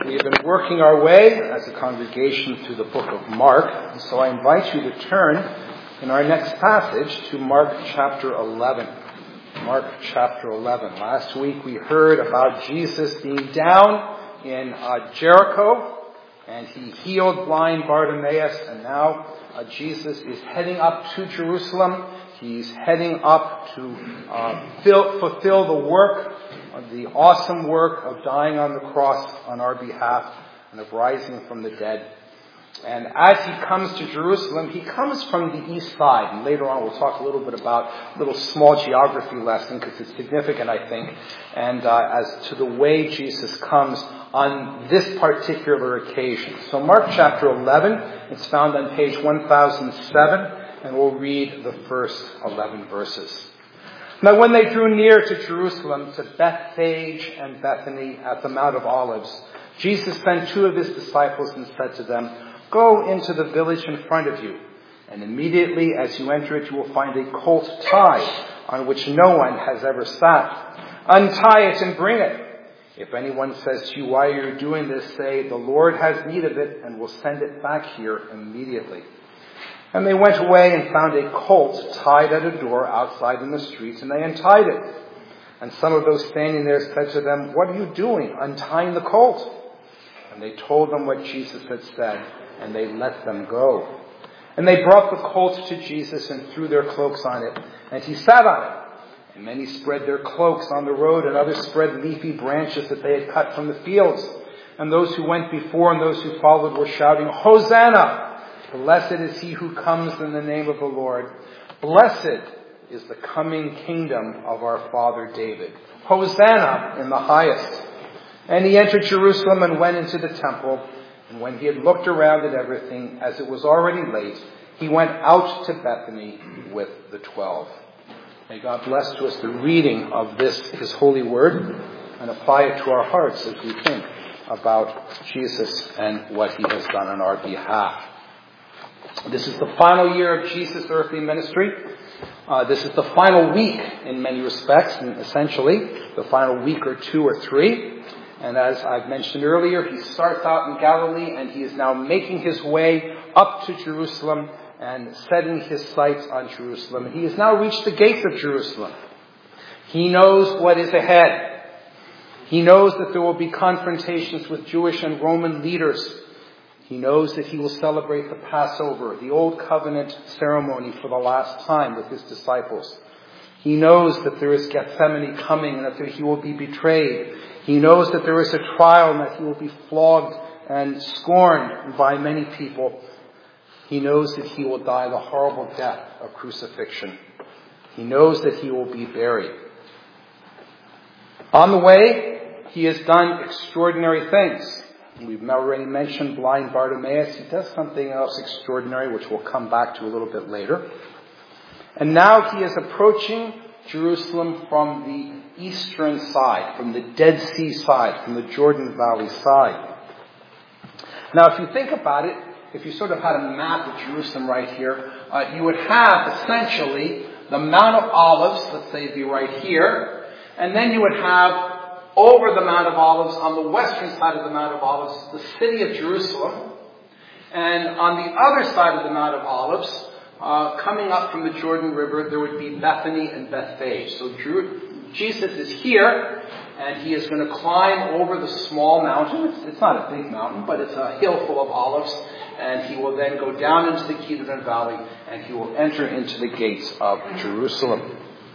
We have been working our way as a congregation through the book of Mark, and so I invite you to turn in our next passage to Mark chapter 11. Mark chapter 11. Last week we heard about Jesus being down in Jericho, and he healed blind Bartimaeus, and now Jesus is heading up to Jerusalem. He's heading up to fulfill the awesome work of dying on the cross on our behalf and of rising from the dead. And as he comes to Jerusalem, he comes from the east side. And later on we'll talk a little bit about a little small geography lesson because it's significant, I think, and as to the way Jesus comes on this particular occasion. So Mark chapter 11, it's found on page 1007, and we'll read the first 11 verses. Now when they drew near to Jerusalem, to Bethphage and Bethany at the Mount of Olives, Jesus sent two of his disciples and said to them, "Go into the village in front of you, and immediately as you enter it, you will find a colt tied on which no one has ever sat. Untie it and bring it. If anyone says to you, 'Why are you doing this?' say, 'The Lord has need of it, and will send it back here immediately.'" And they went away and found a colt tied at a door outside in the street, and they untied it. And some of those standing there said to them, "What are you doing, untying the colt?" And they told them what Jesus had said, and they let them go. And they brought the colt to Jesus and threw their cloaks on it, and he sat on it. And many spread their cloaks on the road, and others spread leafy branches that they had cut from the fields. And those who went before and those who followed were shouting, "Hosanna! Blessed is he who comes in the name of the Lord. Blessed is the coming kingdom of our father David. Hosanna in the highest." And he entered Jerusalem and went into the temple. And when he had looked around at everything, as it was already late, he went out to Bethany with the 12. May God bless to us the reading of his holy word, and apply it to our hearts as we think about Jesus and what he has done on our behalf. This is the final year of Jesus' earthly ministry. This is the final week in many respects, and essentially the final week or two or three. And as I've mentioned earlier, he starts out in Galilee, and he is now making his way up to Jerusalem and setting his sights on Jerusalem. And he has now reached the gates of Jerusalem. He knows what is ahead. He knows that there will be confrontations with Jewish and Roman leaders. He knows that he will celebrate the Passover, the Old Covenant ceremony, for the last time with his disciples. He knows that there is Gethsemane coming and that he will be betrayed. He knows that there is a trial and that he will be flogged and scorned by many people. He knows that he will die the horrible death of crucifixion. He knows that he will be buried. On the way, he has done extraordinary things. We've already mentioned blind Bartimaeus. He does something else extraordinary, which we'll come back to a little bit later. And now he is approaching Jerusalem from the eastern side, from the Dead Sea side, from the Jordan Valley side. Now, if you think about it, if you sort of had a map of Jerusalem right here, you would have essentially the Mount of Olives, let's say it'd be right here, and then you would have over the Mount of Olives, on the western side of the Mount of Olives, the city of Jerusalem. And on the other side of the Mount of Olives, coming up from the Jordan River, there would be Bethany and Bethphage. So Jesus is here, and he is going to climb over the small mountain. It's not a big mountain, but it's a hill full of olives. And he will then go down into the Kidron Valley, and he will enter into the gates of Jerusalem.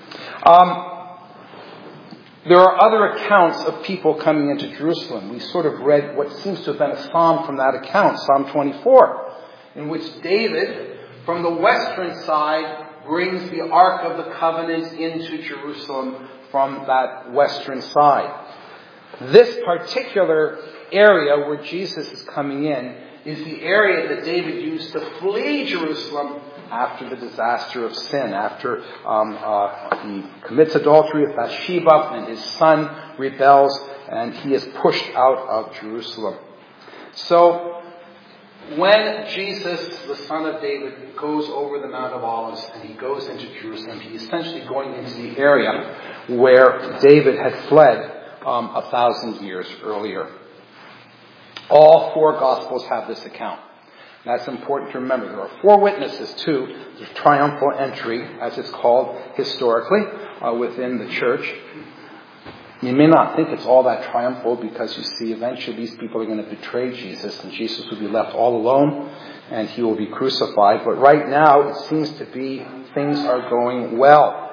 There are other accounts of people coming into Jerusalem. We sort of read what seems to have been a psalm from that account, Psalm 24, in which David, from the western side, brings the Ark of the Covenant into Jerusalem from that western side. This particular area where Jesus is coming in is the area that David used to flee Jerusalem after the disaster of sin, after he commits adultery with Bathsheba and his son rebels and he is pushed out of Jerusalem. So when Jesus, the son of David, goes over the Mount of Olives and he goes into Jerusalem, he's essentially going into the area where David had fled 1,000 years earlier. All 4 Gospels have this account. That's important to remember. There are 4 witnesses to the triumphal entry, as it's called historically, within the church. You may not think it's all that triumphal because you see eventually these people are going to betray Jesus and Jesus will be left all alone and he will be crucified. But right now it seems to be things are going well.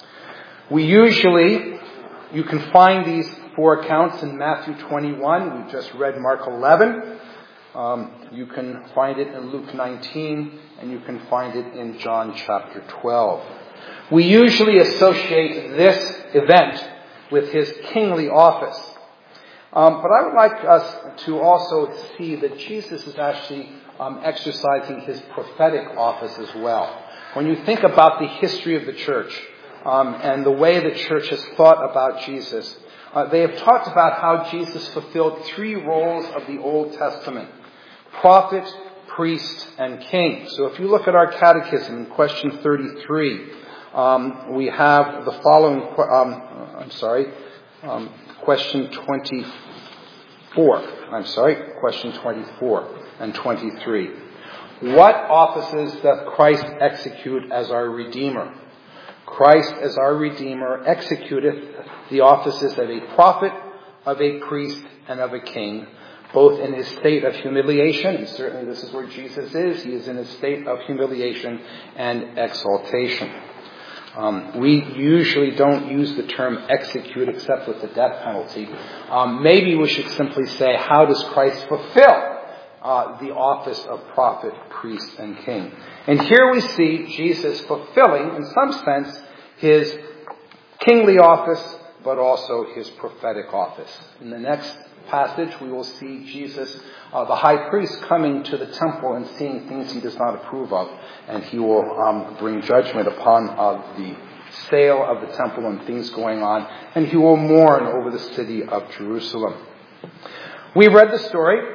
You can find these 4 accounts in Matthew 21. We just read Mark 11. You can find it in Luke 19, and you can find it in John chapter 12. We usually associate this event with his kingly office. But I would like us to also see that Jesus is actually exercising his prophetic office as well. When you think about the history of the church and the way the church has thought about Jesus, they have talked about how Jesus fulfilled 3 roles of the Old Testament: prophet, priest, and king. So if you look at our catechism in question 33, we have the following, question 24 and 23. What offices doth Christ execute as our Redeemer? Christ as our Redeemer executeth the offices of a prophet, of a priest, and of a king, both in his state of humiliation, and certainly this is where Jesus is. He is in a state of humiliation and exaltation. We usually don't use the term execute except with the death penalty. Maybe we should simply say, how does Christ fulfill the office of prophet, priest, and king? And here we see Jesus fulfilling, in some sense, his kingly office, but also his prophetic office. In the next passage, we will see Jesus, the high priest, coming to the temple and seeing things he does not approve of, and he will bring judgment upon the sale of the temple and things going on, and he will mourn over the city of Jerusalem. We read the story.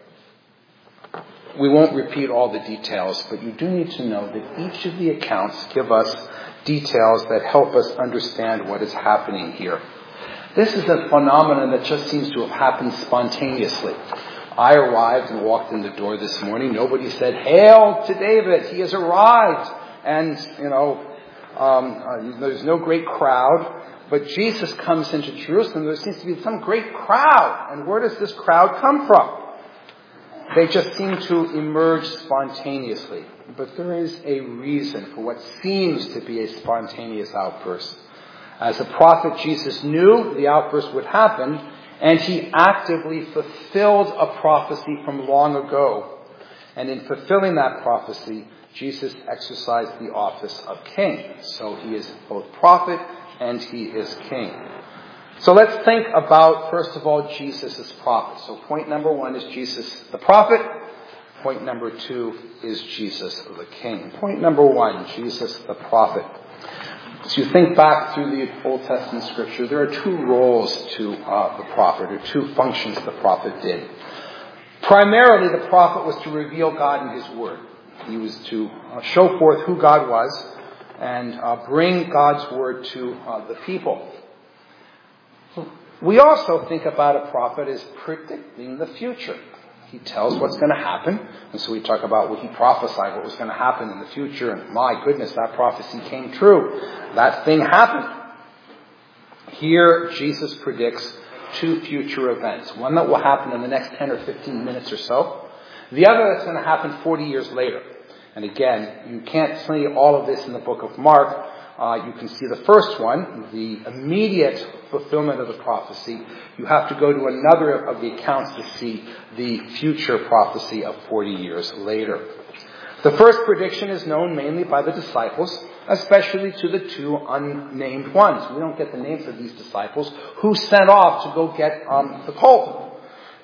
We won't repeat all the details, but you do need to know that each of the accounts give us details that help us understand what is happening here. This is a phenomenon that just seems to have happened spontaneously. I arrived and walked in the door this morning. Nobody said, "Hail to David, he has arrived." And, there's no great crowd. But Jesus comes into Jerusalem. There seems to be some great crowd. And where does this crowd come from? They just seem to emerge spontaneously. But there is a reason for what seems to be a spontaneous outburst. As a prophet, Jesus knew the outburst would happen, and he actively fulfilled a prophecy from long ago. And in fulfilling that prophecy, Jesus exercised the office of king. So he is both prophet and he is king. So let's think about, first of all, Jesus as prophet. So point number 1 is Jesus the prophet. Point number 2 is Jesus the king. Point number 1, Jesus the prophet. As you think back through the Old Testament scripture, there are 2 roles to the prophet, or 2 functions the prophet did. Primarily, the prophet was to reveal God in his word. He was to show forth who God was and bring God's word to the people. We also think about a prophet as predicting the future. He tells what's going to happen. And so we talk about he prophesied what was going to happen in the future. And my goodness, that prophecy came true. That thing happened. Here, Jesus predicts 2 future events. One that will happen in the next 10 or 15 minutes or so. The other that's going to happen 40 years later. And again, you can't see all of this in the book of Mark. You can see the first one, the immediate fulfillment of the prophecy. You have to go to another of the accounts to see the future prophecy of 40 years later. The first prediction is known mainly by the disciples, especially to the 2 unnamed ones. We don't get the names of these disciples who sent off to go get the colt.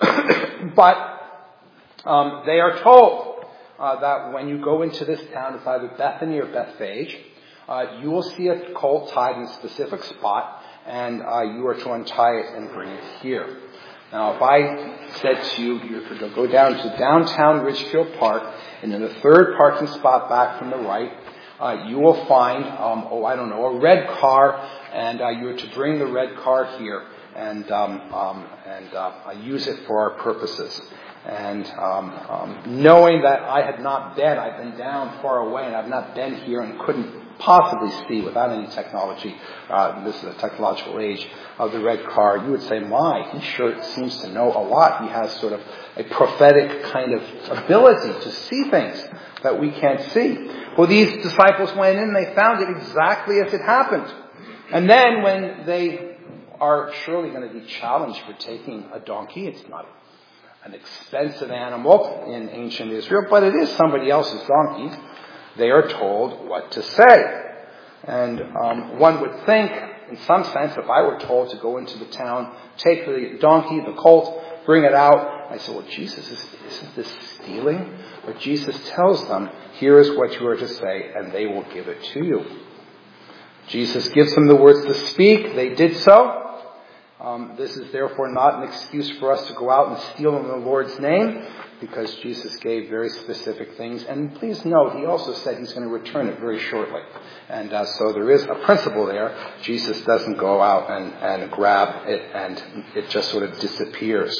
But they are told that when you go into this town, it's either Bethany or Bethphage, you will see a colt tied in a specific spot, and you are to untie it and bring it here. Now, if I said to you, you're to go down to downtown Ridgefield Park, and in the 3rd parking spot back from the right, you will find, a red car, and you are to bring the red car here. and use it for our purposes. And knowing that I'd been down far away, and I've not been here and couldn't possibly see without any technology, this is a technological age, of the red car, you would say, he sure seems to know a lot. He has sort of a prophetic kind of ability to see things that we can't see. Well, these disciples went in and they found it exactly as it happened. And then when they are surely going to be challenged for taking a donkey, it's not an expensive animal in ancient Israel, but it is somebody else's donkey. They are told what to say. And one would think, in some sense, if I were told to go into the town, take the donkey, the colt, bring it out, I said, well, Jesus, isn't this stealing? But Jesus tells them, here is what you are to say, and they will give it to you. Jesus gives them the words to speak. They did so. This is therefore not an excuse for us to go out and steal in the Lord's name, because Jesus gave very specific things. And please note, he also said he's going to return it very shortly. And so there is a principle there. Jesus doesn't go out and grab it and it just sort of disappears.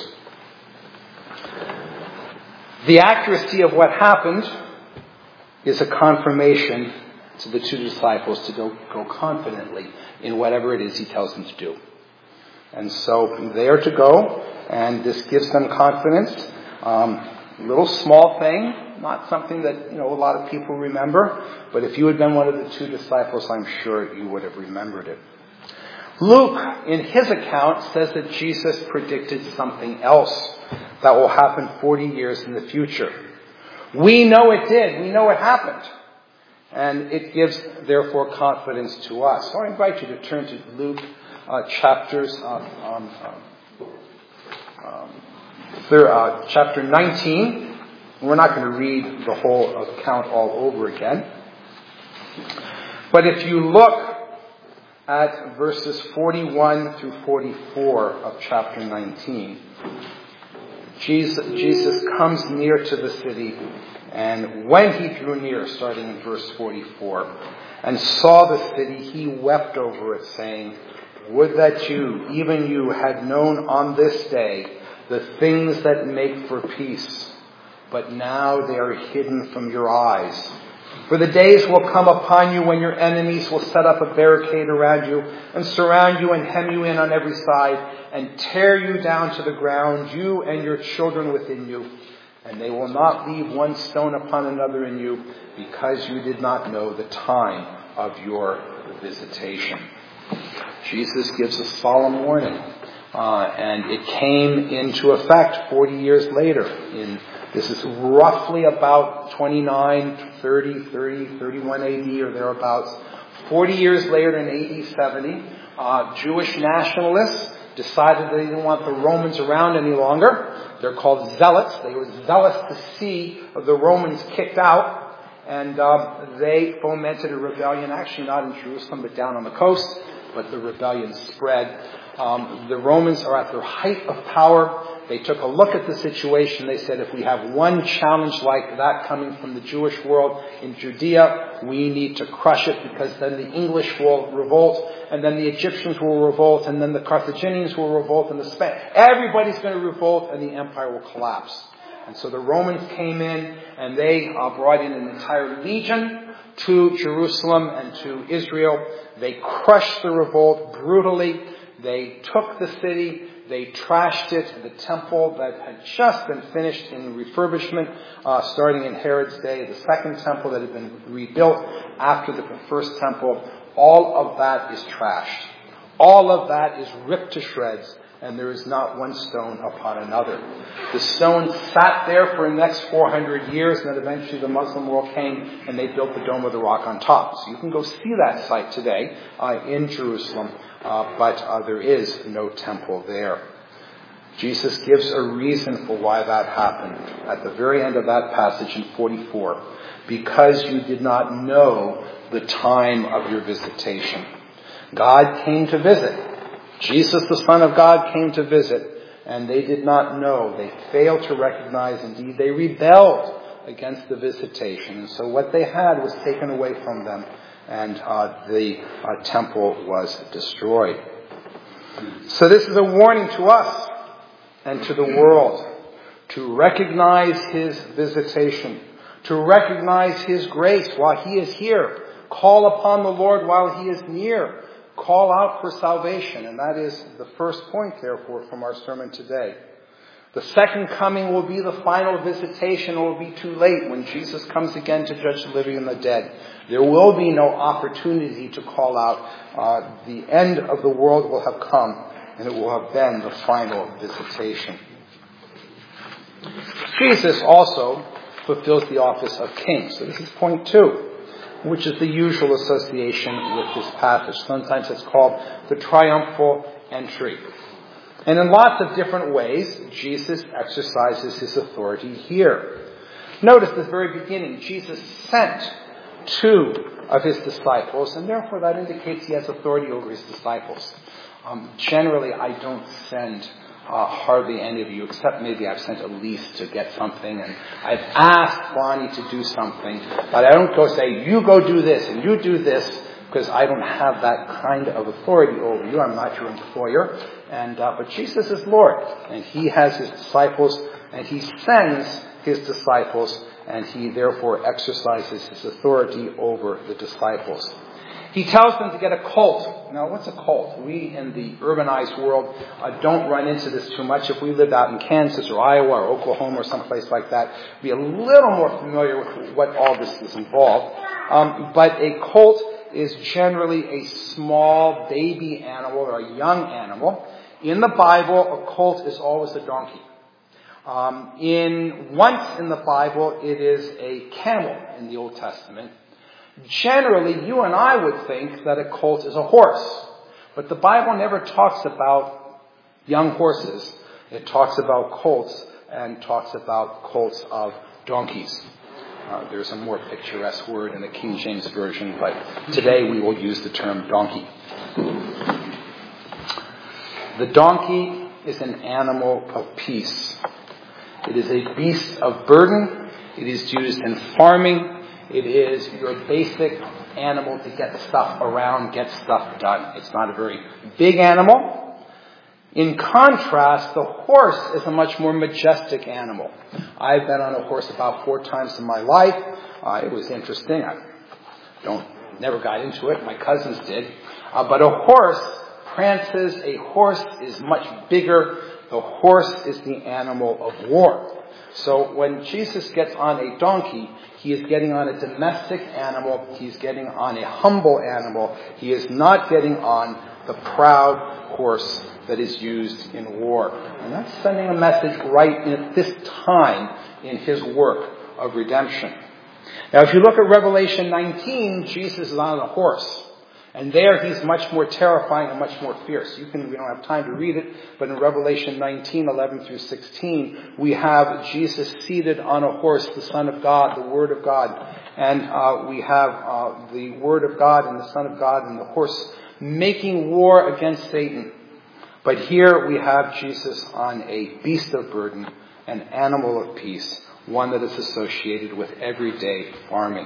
The accuracy of what happened is a confirmation to the two disciples to go confidently in whatever it is he tells them to do. And so they are to go, and this gives them confidence. Little small thing, not something that a lot of people remember, but if you had been one of the two disciples, I'm sure you would have remembered it. Luke, in his account, says that Jesus predicted something else that will happen 40 years in the future. We know it did. We know it happened. And it gives, therefore, confidence to us. So I invite you to turn to Luke chapter 19. We're not going to read the whole account all over again. But if you look at verses 41 through 44 of chapter 19, Jesus comes near to the city, and when he drew near, starting in verse 44, and saw the city, he wept over it, saying, would that you, even you, had known on this day the things that make for peace, but now they are hidden from your eyes. For the days will come upon you when your enemies will set up a barricade around you and surround you and hem you in on every side and tear you down to the ground, you and your children within you. And they will not leave one stone upon another in you, because you did not know the time of your visitation. Jesus gives a solemn warning, and it came into effect 40 years later. This is roughly about 29, 30, 31 AD or thereabouts. 40 years later, in AD 70, Jewish nationalists decided they didn't want the Romans around any longer. They're called zealots. They were zealous to see the Romans kicked out, and they fomented a rebellion, actually not in Jerusalem, but down on the coast. But the rebellion spread. The Romans are at their height of power. They took a look at the situation. They said, if we have one challenge like that coming from the Jewish world in Judea, we need to crush it, because then the English will revolt, and then the Egyptians will revolt, and then the Carthaginians will revolt, and the Spanish. Everybody's going to revolt, and the empire will collapse. And so the Romans came in, and they brought in an entire legion to Jerusalem and to Israel. They crushed the revolt brutally. They took the city. They trashed it. The temple that had just been finished in refurbishment, starting in Herod's day, the second temple that had been rebuilt after the first temple, all of that is trashed. All of that is ripped to shreds, and there is not one stone upon another. The stone sat there for the next 400 years, and then eventually the Muslim world came, and they built the Dome of the Rock on top. So you can go see that site today in Jerusalem, but there is no temple there. Jesus gives a reason for why that happened at the very end of that passage in 44. Because you did not know the time of your visitation. God came to visit. Jesus, the Son of God, came to visit, and they did not know. They failed to recognize. Indeed, they rebelled against the visitation. And so what they had was taken away from them, and the temple was destroyed. So this is a warning to us and to the world to recognize his visitation, to recognize his grace while he is here. Call upon the Lord while he is near. Call out for salvation. And that is the first point, therefore, from our sermon today. The second coming will be the final visitation. It will be too late when Jesus comes again to judge the living and the dead. There will be no opportunity to call out. The end of the world will have come, and it will have been the final visitation. Jesus also fulfills the office of king. So this is point 2, which is the usual association with this passage. Sometimes it's called the triumphal entry. And in lots of different ways, Jesus exercises his authority here. Notice the very beginning. Jesus sent 2 of his disciples, and therefore that indicates he has authority over his disciples. Generally, I don't send hardly any of you, except maybe I've sent Elise to get something, and I've asked Bonnie to do something, but I don't go say, you go do this and you do this, because I don't have that kind of authority over you. I'm not your employer. But Jesus is Lord, and he has his disciples, and he sends his disciples, and he therefore exercises his authority over the disciples. He tells them to get a colt. Now, what's a colt? We in the urbanized world don't run into this too much. If we lived out in Kansas or Iowa or Oklahoma or someplace like that, we'd be a little more familiar with what all this is involved. But a colt is generally a small baby animal or a young animal. In the Bible, a colt is always a donkey. Once in the Bible, it is a camel in the Old Testament. Generally, you and I would think that a colt is a horse. But the Bible never talks about young horses. It talks about colts and talks about colts of donkeys. There's a more picturesque word in the King James Version, but today we will use the term donkey. The donkey is an animal of peace. It is a beast of burden. It is used in farming. It is your basic animal to get stuff around, get stuff done. It's not a very big animal. In contrast, the horse is a much more majestic animal. I've been on a horse about 4 times in my life. It was interesting. I never got into it. My cousins did. But a horse prances. A horse is much bigger. The horse is the animal of war. So when Jesus gets on a donkey, he is getting on a domestic animal. He's getting on a humble animal. He is not getting on the proud horse that is used in war. And that's sending a message right at this time in his work of redemption. Now, if you look at Revelation 19, Jesus is on a horse. And there he's much more terrifying and much more fierce. We don't have time to read it, but in Revelation 19, 11 through 16, we have Jesus seated on a horse, the Son of God, the Word of God. And we have the Word of God and the Son of God and the horse making war against Satan. But here we have Jesus on a beast of burden, an animal of peace, one that is associated with everyday farming.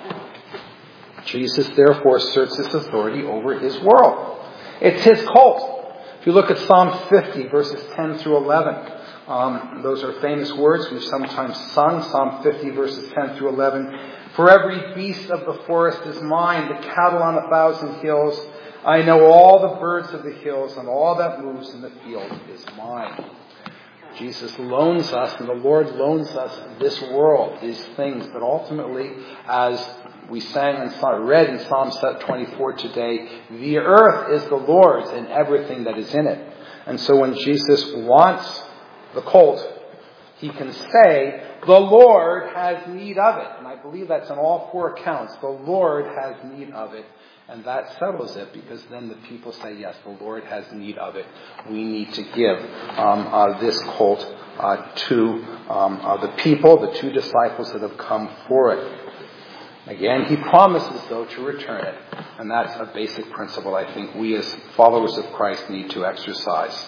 Jesus, therefore, asserts his authority over his world. It's his colt. If you look at Psalm 50, verses 10 through 11, those are famous words we've sometimes sung. Psalm 50, verses 10 through 11. For every beast of the forest is mine, the cattle on 1,000 hills. I know all the birds of the hills, and all that moves in the field is mine. Jesus loans us, and the Lord loans us this world, these things, but ultimately, as we sang and read in Psalm 24 today, the earth is the Lord's and everything that is in it. And so when Jesus wants the colt, he can say, the Lord has need of it. And I believe that's on all 4 accounts. The Lord has need of it. And that settles it, because then the people say, yes, the Lord has need of it. We need to give this colt to the people, the 2 disciples that have come for it. Again, he promises, though, to return it. And that's a basic principle I think we as followers of Christ need to exercise.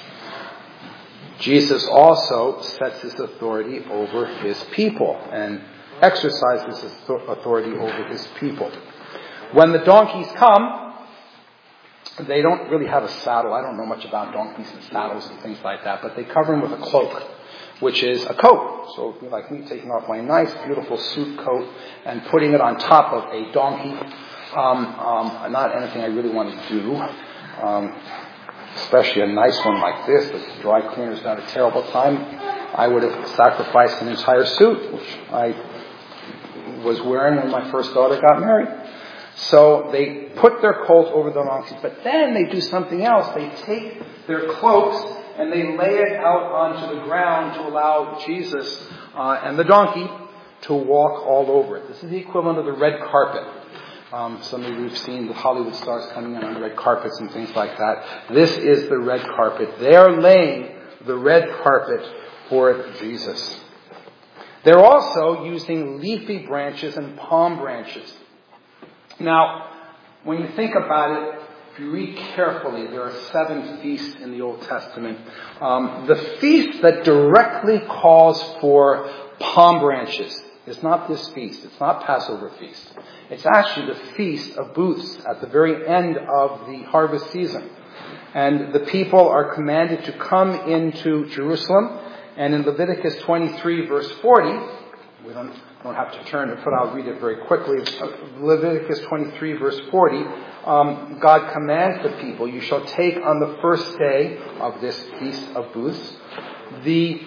Jesus also sets his authority over his people and exercises his authority over his people. When the donkeys come, They don't really have a saddle. I don't know much about donkeys and saddles and things like that, but they cover them with a cloak, which is a coat. So it'd be like me taking off my nice, beautiful suit coat and putting it on top of a donkey. Not anything I really want to do, especially a nice one like this. The dry cleaner's not a terrible time. I would have sacrificed an entire suit, which I was wearing when my first daughter got married. So they put their colt over the donkeys, but then they do something else. They take their cloaks and they lay it out onto the ground to allow Jesus and the donkey to walk all over it. This is the equivalent of the red carpet. Some of you have seen the Hollywood stars coming in on red carpets and things like that. This is the red carpet. They are laying the red carpet for Jesus. They're also using leafy branches and palm branches. Now, when you think about it, if you read carefully, there are 7 feasts in the Old Testament. The feast that directly calls for palm branches is not this feast. It's not Passover feast. It's actually the Feast of Booths at the very end of the harvest season. And the people are commanded to come into Jerusalem. And in Leviticus 23, verse 40, we don't have to turn to it, I'll read it very quickly. Leviticus 23, verse 40, God commands the people, you shall take on the first day of this Feast of Booths the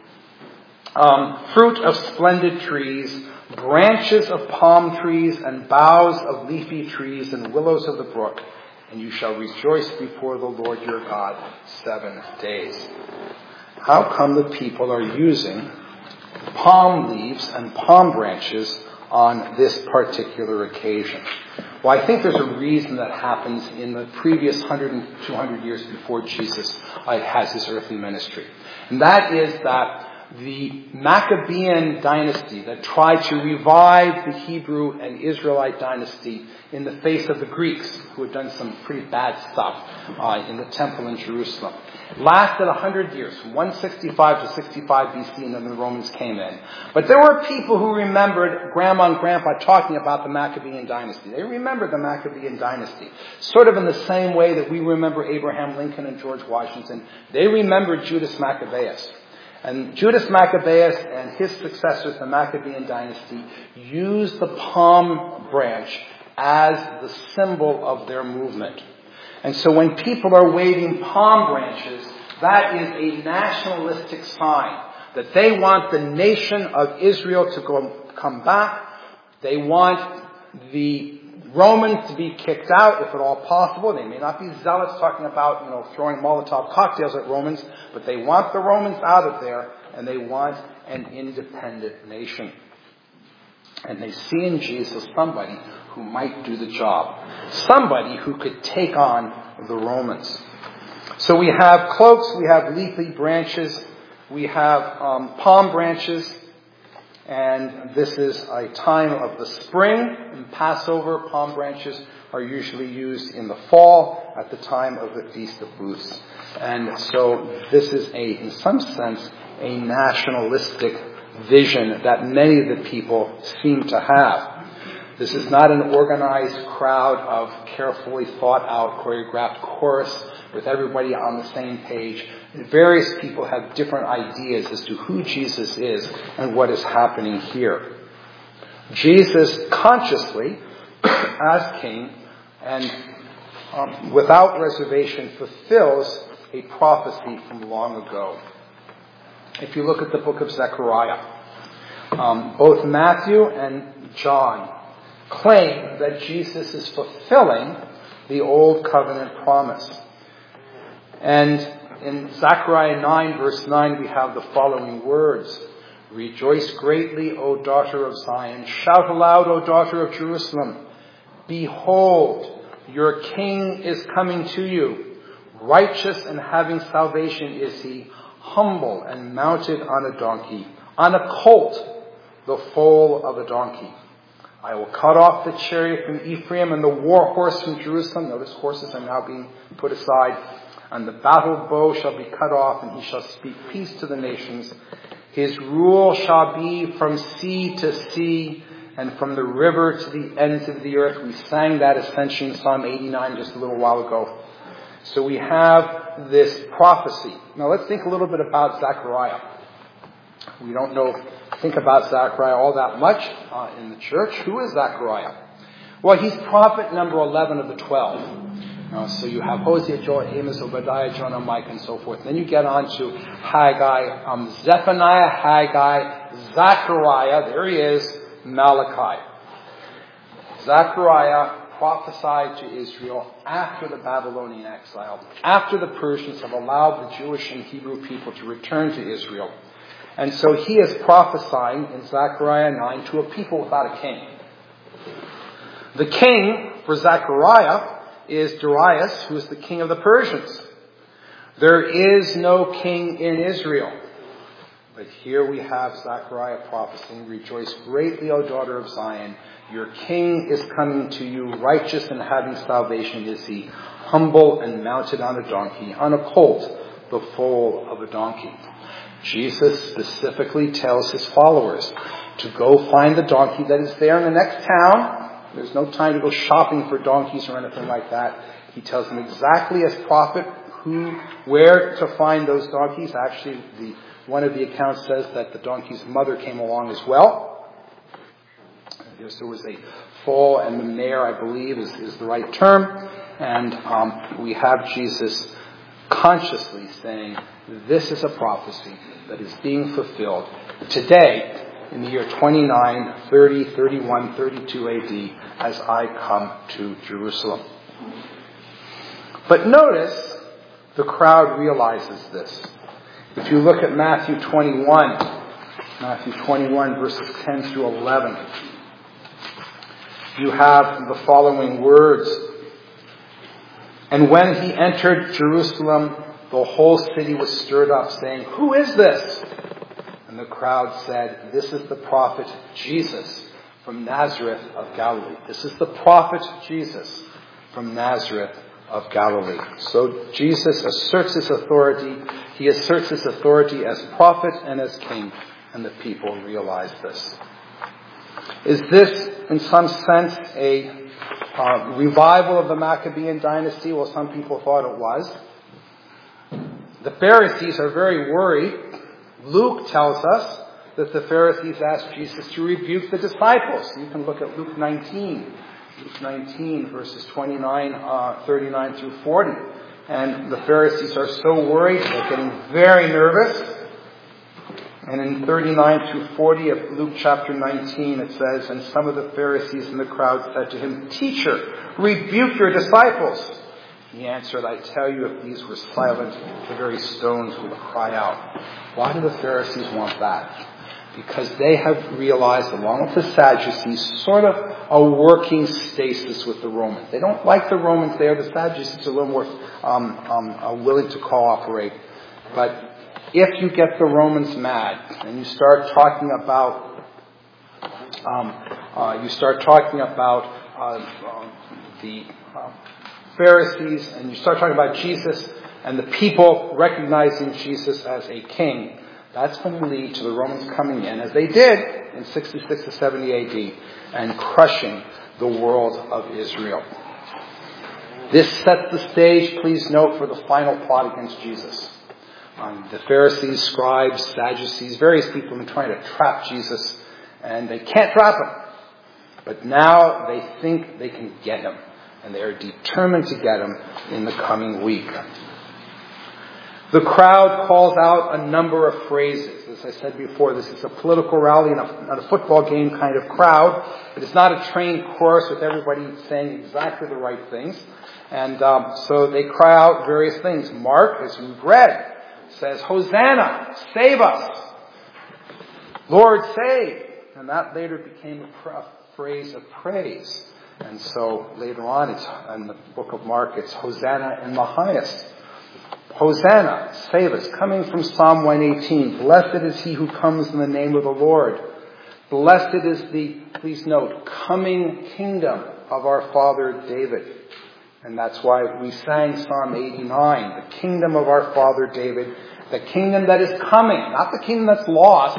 fruit of splendid trees, branches of palm trees, and boughs of leafy trees, and willows of the brook, and you shall rejoice before the Lord your God 7 days. How come the people are using palm leaves and palm branches on this particular occasion? Well, I think there's a reason that happens in the previous 100 and 200 years before Jesus has his earthly ministry. And that is that the Maccabean dynasty that tried to revive the Hebrew and Israelite dynasty in the face of the Greeks, who had done some pretty bad stuff in the temple in Jerusalem, lasted 100 years, from 165 to 65 BC, and then the Romans came in. But there were people who remembered Grandma and Grandpa talking about the Maccabean dynasty. They remembered the Maccabean dynasty, sort of in the same way that we remember Abraham Lincoln and George Washington. They remembered Judas Maccabeus. And Judas Maccabeus and his successors, the Maccabean dynasty, used the palm branch as the symbol of their movement. And so when people are waving palm branches, that is a nationalistic sign that they want the nation of Israel to come back. They want the Romans to be kicked out, if at all possible. They may not be zealots talking about, throwing Molotov cocktails at Romans, but they want the Romans out of there, and they want an independent nation. And they see in Jesus somebody who might do the job. Somebody who could take on the Romans. So we have cloaks, we have leafy branches, we have palm branches, and this is a time of the spring. In Passover, palm branches are usually used in the fall at the time of the Feast of Booths. And so this is in some sense, a nationalistic vision that many of the people seem to have. This is not an organized crowd of carefully thought out, choreographed chorus with everybody on the same page. Various people have different ideas as to who Jesus is and what is happening here. Jesus consciously, as king, and without reservation, fulfills a prophecy from long ago. If you look at the book of Zechariah, both Matthew and John claim that Jesus is fulfilling the Old Covenant promise. And in Zechariah 9, verse 9, we have the following words. Rejoice greatly, O daughter of Zion. Shout aloud, O daughter of Jerusalem. Behold, your king is coming to you. Righteous and having salvation is he, humble and mounted on a donkey, on a colt, the foal of a donkey. I will cut off the chariot from Ephraim and the war horse from Jerusalem. Notice horses are now being put aside. And the battle bow shall be cut off, and he shall speak peace to the nations. His rule shall be from sea to sea, and from the river to the ends of the earth. We sang that essentially in Psalm 89 just a little while ago. So we have this prophecy. Now let's think a little bit about Zechariah. We don't think about Zechariah all that much in the church. Who is Zechariah? Well, he's prophet number 11 of the 12. So you have Hosea, Joel, Amos, Obadiah, Jonah, Micah, and so forth. Then you get on to Haggai, Zephaniah, Haggai, Zechariah, there he is, Malachi. Zechariah prophesied to Israel after the Babylonian exile, after the Persians have allowed the Jewish and Hebrew people to return to Israel. And so he is prophesying in Zechariah 9 to a people without a king. The king for Zechariah is Darius, who is the king of the Persians. There is no king in Israel. But here we have Zechariah prophesying, "Rejoice greatly, O daughter of Zion. Your king is coming to you, righteous and having salvation is he, humble and mounted on a donkey, on a colt, the foal of a donkey." Jesus specifically tells his followers to go find the donkey that is there in the next town. There's no time to go shopping for donkeys or anything like that. He tells them exactly as prophet where to find those donkeys. Actually, one of the accounts says that the donkey's mother came along as well. There was a foal and the mare, I believe, is the right term. And we have Jesus consciously saying, this is a prophecy that is being fulfilled today in the year 29, 30, 31, 32 AD as I come to Jerusalem. But notice the crowd realizes this. If you look at Matthew 21 verses 10 through 11, you have the following words. "And when he entered Jerusalem, the whole city was stirred up, saying, 'Who is this?' And the crowd said, 'This is the prophet Jesus from Nazareth of Galilee.'" This is the prophet Jesus from Nazareth of Galilee. So Jesus asserts his authority. He asserts his authority as prophet and as king, and the people realize this. Is this, in some sense, a revival of the Maccabean dynasty? Well, some people thought it was. The Pharisees are very worried. Luke tells us that the Pharisees asked Jesus to rebuke the disciples. You can look at Luke 19. Luke 19, verses 39 through 40. And the Pharisees are so worried, they're getting very nervous. And in 39 through 40 of Luke chapter 19, it says, "And some of the Pharisees in the crowd said to him, 'Teacher, rebuke your disciples.' He answered, 'I tell you, if these were silent, the very stones would cry out.'" Why do the Pharisees want that? Because they have realized, along with the Sadducees, sort of a working stasis with the Romans. They don't like the Romans there. The Sadducees are a little more willing to cooperate. But if you get the Romans mad and you start talking about the Pharisees, and you start talking about Jesus and the people recognizing Jesus as a king, that's going to lead to the Romans coming in, as they did in 66 to 70 AD, and crushing the world of Israel. This sets the stage, please note, for the final plot against Jesus. The Pharisees, scribes, Sadducees, various people have been trying to trap Jesus, and they can't trap him. But now they think they can get him, and they are determined to get him in the coming week. The crowd calls out a number of phrases. As I said before, this is a political rally, not a football game kind of crowd. It is not a trained chorus with everybody saying exactly the right things. And so they cry out various things. Mark, as we've read, says, "Hosanna, save us. Lord, save." And that later became a phrase of praise. And so later on, it's in the book of Mark, it's Hosanna in the highest. Hosanna, save us. Coming from Psalm 118, "Blessed is he who comes in the name of the Lord. Blessed is the," please note, "coming kingdom of our father David." And that's why we sang Psalm 89, the kingdom of our father David, the kingdom that is coming, not the kingdom that's lost,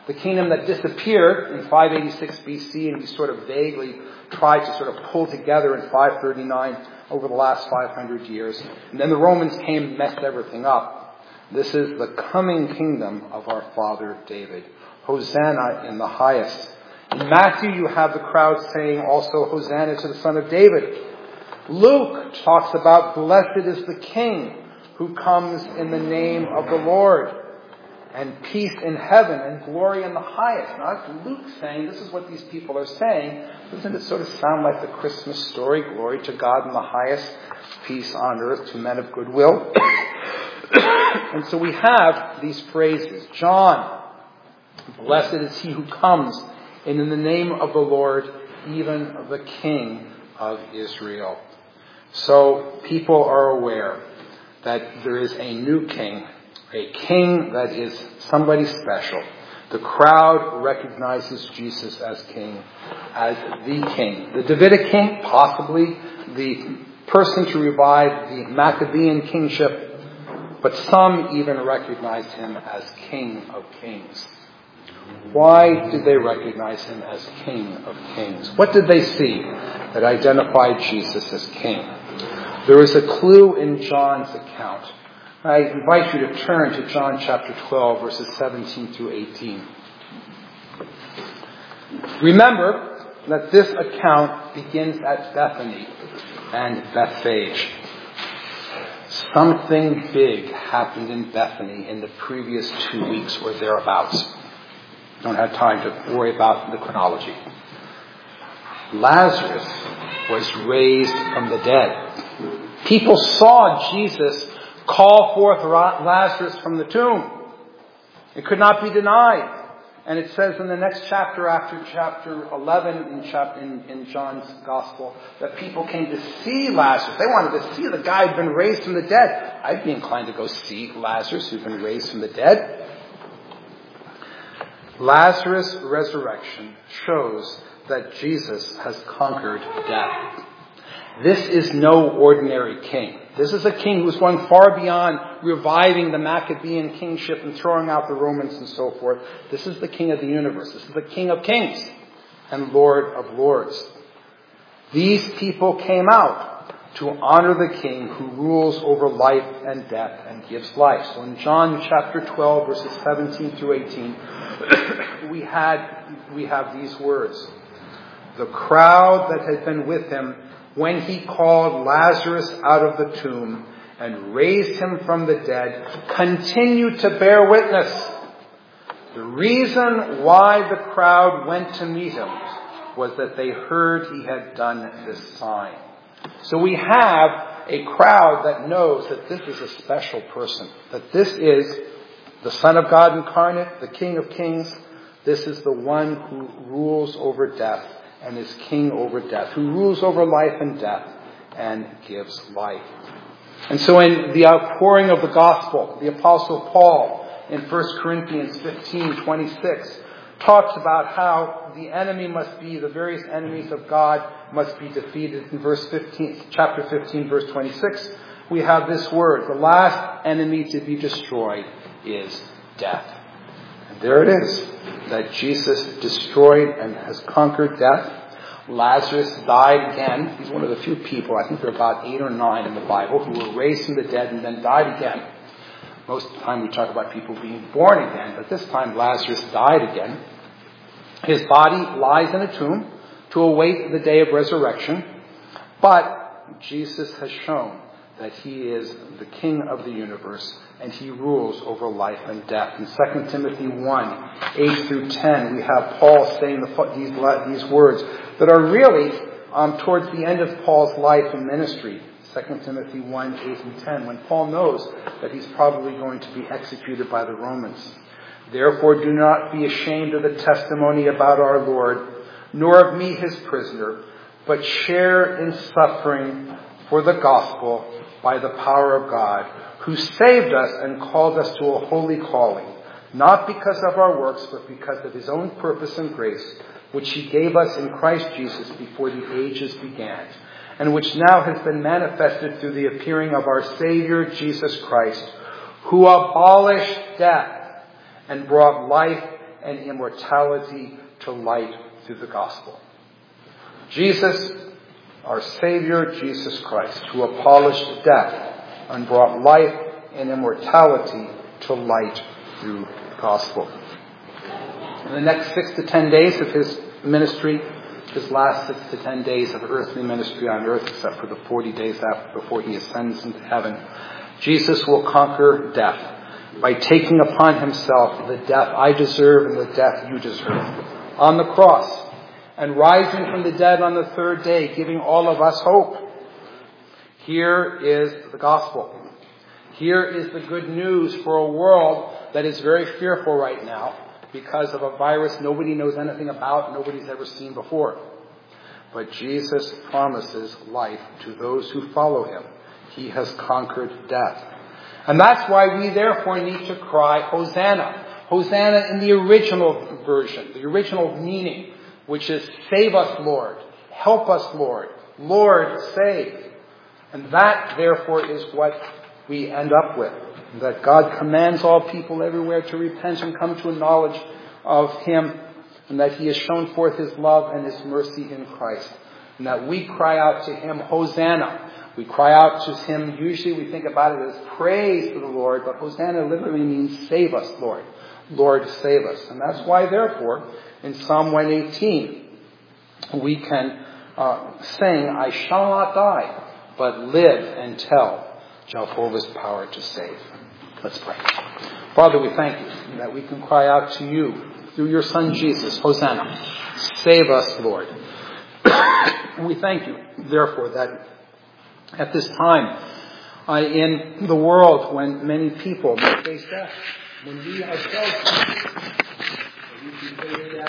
The kingdom that disappeared in 586 BC and we sort of vaguely tried to sort of pull together in 539 over the last 500 years. And then the Romans came and messed everything up. This is the coming kingdom of our father David. Hosanna in the highest. In Matthew, you have the crowd saying also, Hosanna to the Son of David. Luke talks about, blessed is the King who comes in the name of the Lord. And peace in heaven and glory in the highest. Now, that's Luke saying, this is what these people are saying. Doesn't it sort of sound like the Christmas story? Glory to God in the highest, peace on earth to men of goodwill. And so we have these phrases. John, blessed is he who comes in the name of the Lord, even of the King of Israel. So people are aware that there is a new king. A king that is somebody special. The crowd recognizes Jesus as king, as the king. The Davidic king, possibly the person to revive the Maccabean kingship, but some even recognize him as King of Kings. Why did they recognize him as King of Kings? What did they see that identified Jesus as king? There is a clue in John's account. I invite you to turn to John chapter 12, verses 17 through 18. Remember that this account begins at Bethany and Bethphage. Something big happened in Bethany in the previous 2 weeks or thereabouts. Don't have time to worry about the chronology. Lazarus was raised from the dead. People saw Jesus call forth Lazarus from the tomb. It could not be denied. And it says in the next chapter, after chapter 11 in John's Gospel, that people came to see Lazarus. They wanted to see the guy who'd been raised from the dead. I'd be inclined to go see Lazarus who'd been raised from the dead. Lazarus' resurrection shows that Jesus has conquered death. This is no ordinary king. This is a king who's gone far beyond reviving the Maccabean kingship and throwing out the Romans and so forth. This is the king of the universe. This is the King of Kings and Lord of Lords. These people came out to honor the king who rules over life and death and gives life. So in John chapter 12, verses 17 through 18, we have these words. The crowd that had been with him when he called Lazarus out of the tomb and raised him from the dead, continued to bear witness. The reason why the crowd went to meet him was that they heard he had done this sign. So we have a crowd that knows that this is a special person, that this is the Son of God incarnate, the King of Kings. This is the one who rules over death and is king over death, who rules over life and death and gives life. And so in the outpouring of the gospel, the Apostle Paul in 1 Corinthians 15:26 talks about how the enemy must be, the various enemies of God must be defeated. In chapter 15, verse 26, we have this word, the last enemy to be destroyed is death. And there it is, that Jesus destroyed and has conquered death. Lazarus died again. He's one of the few people, I think there are about 8 or 9 in the Bible, who were raised from the dead and then died again. Most of the time we talk about people being born again, but this time Lazarus died again. His body lies in a tomb to await the day of resurrection. But Jesus has shown that he is the King of the universe and he rules over life and death. In 2 Timothy 1, 8 through 10, we have Paul saying these words that are really towards the end of Paul's life and ministry. 2 Timothy 1, 8 and 10, when Paul knows that he's probably going to be executed by the Romans. Therefore do not be ashamed of the testimony about our Lord, nor of me his prisoner, but share in suffering for the gospel by the power of God, who saved us and called us to a holy calling, not because of our works, but because of his own purpose and grace, which he gave us in Christ Jesus before the ages began, and which now has been manifested through the appearing of our Savior Jesus Christ, who abolished death and brought life and immortality to light through the gospel. Jesus, our Savior, Jesus Christ, who abolished death and brought life and immortality to light through the gospel. In the next 6 to 10 days of his ministry, his last 6 to 10 days of earthly ministry on earth, except for the 40 days before he ascends into heaven, Jesus will conquer death by taking upon himself the death I deserve and the death you deserve on the cross, and rising from the dead on the third day, giving all of us hope. Here is the gospel. Here is the good news for a world that is very fearful right now because of a virus nobody knows anything about, nobody's ever seen before. But Jesus promises life to those who follow him. He has conquered death. And that's why we therefore need to cry, Hosanna. Hosanna in the original version, the original meaning, which is save us, Lord. Help us, Lord. Lord, save. And that, therefore, is what we end up with. That God commands all people everywhere to repent and come to a knowledge of him, and that he has shown forth his love and his mercy in Christ. And that we cry out to him, Hosanna. We cry out to him, usually we think about it as praise to the Lord, but Hosanna literally means save us, Lord. Lord, save us. And that's why, therefore, in Psalm 118, we can sing, I shall not die, but live and tell Jehovah's power to save. Let's pray. Father, we thank you that we can cry out to you through your Son Jesus, Hosanna. Save us, Lord. We thank you, therefore, that at this time in the world when many people may face death, when we ourselves face death,